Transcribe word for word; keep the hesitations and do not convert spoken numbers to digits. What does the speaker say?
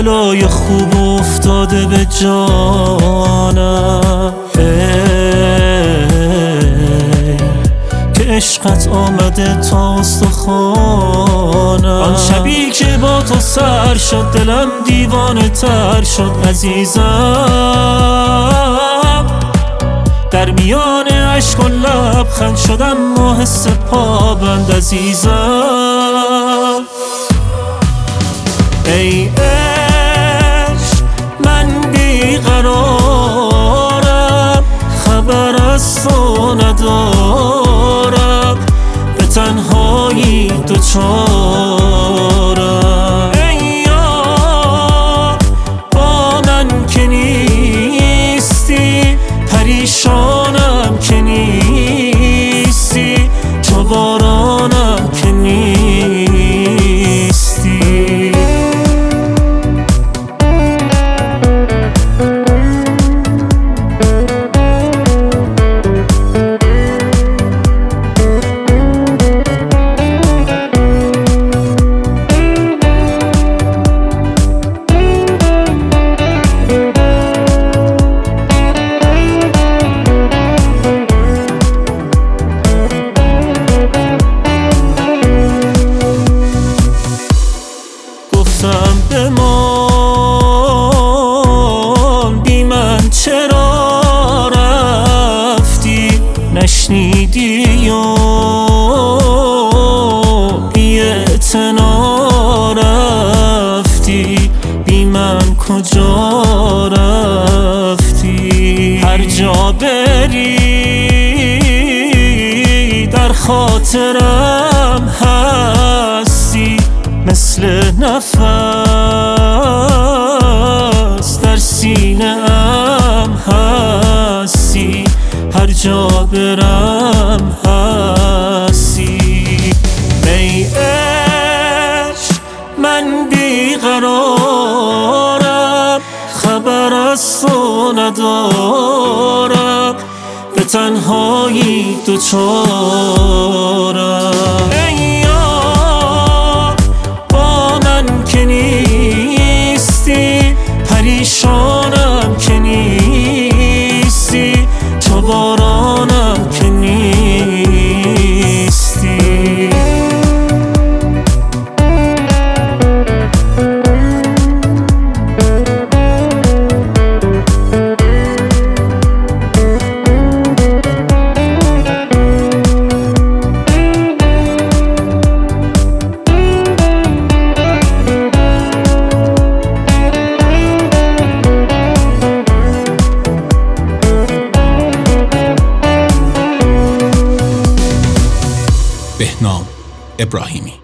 بلای خوب افتاده به جانم، ای که عشقت آمده تا استخوانم. آن شبی که با تو سر شد دلم دیوانه تر شد عزیزم، در میان عشق و لبخند شدم محس پابند عزیزم. ای عشق من بیقرارم، خبر از تو ندارم، به تنهایی دوچارم. ای یار با من که نیستی، پریشانم که نیستی، تو بارانم که نیستی. بمان بی من چرا رفتی، نشنیدی و بی اعتنا رفتی، بی من کجا رفتی. هر جا بری در خاطرم هستی، مثل نفس در سینه ام هستی، هر جا برم هستی. ای عشق من بیقرارم، خبر از تو ندارم، به تنهایی دوچارم. ای یار با من که نیستی، پریشانم که نیستی، تو بارانم که نیستی. بهنام ابراهیمی.